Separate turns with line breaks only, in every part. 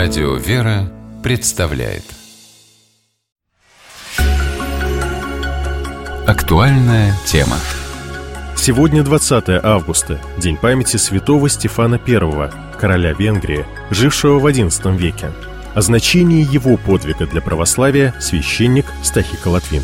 Радио «Вера» представляет актуальная тема.
Сегодня 20 августа, день памяти святого Стефана I, короля Венгрии, жившего в XI веке. О значении его подвига для православия священник Стахика Латвин.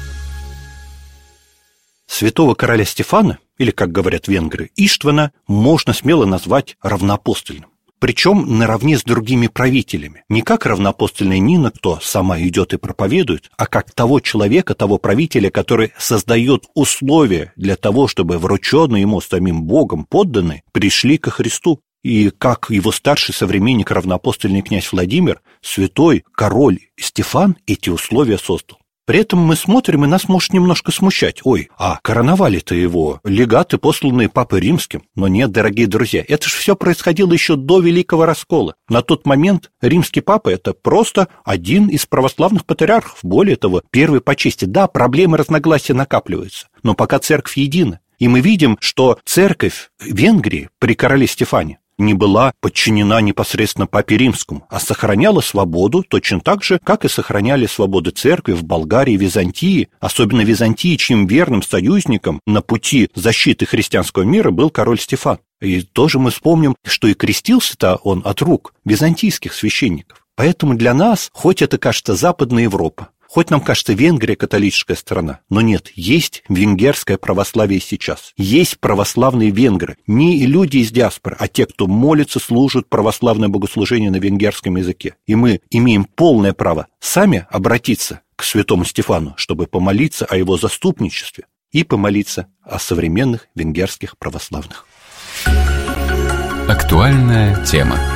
Святого короля Стефана, или, как говорят венгры, Иштвана, можно смело назвать равноапостольным. Причем наравне с другими правителями. Не как равноапостольная Нина, кто сама идет и проповедует, а как того человека, того правителя, который создает условия для того, чтобы врученные ему самим Богом подданные пришли ко Христу. И как его старший современник, равноапостольный князь Владимир, святой король Стефан эти условия создал. При этом мы смотрим, и нас может немножко смущать. Ой, а короновали-то его легаты, посланные Папой Римским. Но нет, дорогие друзья, это же все происходило еще до Великого Раскола. На тот момент римский папа – это просто один из православных патриархов. Более того, первый по чести. Да, проблемы разногласия накапливаются, но пока церковь едина. И мы видим, что церковь Венгрии при короле Стефане не была подчинена непосредственно Папе Римскому, а сохраняла свободу точно так же, как и сохраняли свободы церкви в Болгарии, Византии, особенно Византии, чьим верным союзником на пути защиты христианского мира был король Стефан. И тоже мы вспомним, что и крестился-то он от рук византийских священников. Поэтому для нас, хоть это кажется Западная Европа, хоть нам кажется Венгрия католическая страна, но нет, есть венгерское православие сейчас. Есть православные венгры. Не люди из диаспоры, а те, кто молится, служат православное богослужение на венгерском языке. И мы имеем полное право сами обратиться к святому Стефану, чтобы помолиться о его заступничестве и помолиться о современных венгерских православных.
Актуальная тема.